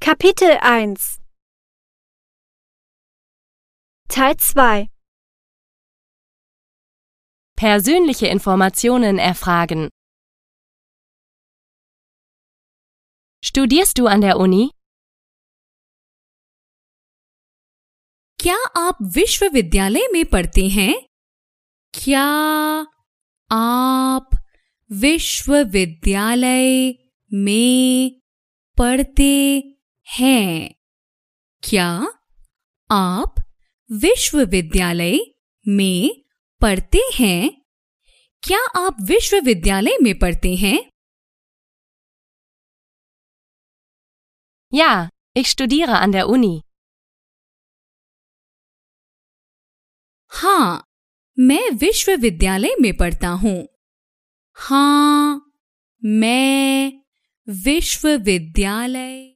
Kapitel 1 Teil 2 Persönliche Informationen erfragen. Studierst du an der Uni? क्या आप विश्वविद्यालय में पढ़ते हैं? क्या आप विश्वविद्यालय में पढ़ते हैं? क्या आप विश्वविद्यालय में पढ़ते हैं? क्या आप विश्वविद्यालय में पढ़ते हैं? Ja, ich studiere an der Uni. हाँ, मैं विश्वविद्यालय में पढ़ता हूँ। हाँ, मैं विश्वविद्यालय